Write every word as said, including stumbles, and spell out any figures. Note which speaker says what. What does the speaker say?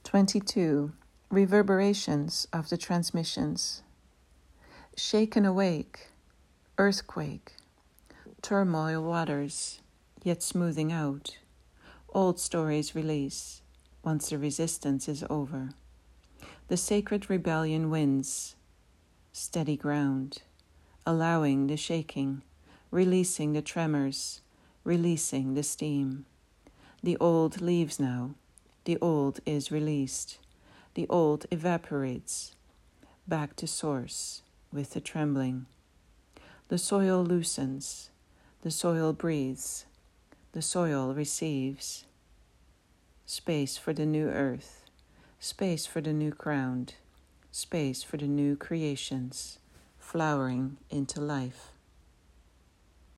Speaker 1: twenty-two. Reverberations of the transmissions. Shaken awake, earthquake, turmoil waters, yet smoothing out. Old stories release, once the resistance is over. The sacred rebellion wins, steady ground, allowing the shaking, releasing the tremors, releasing the steam. The old leaves now, the old is released, the old evaporates, back to source with the trembling. The soil loosens, the soil breathes, the soil receives. Space for the new earth, space for the new ground, space for the new creations, flowering into life.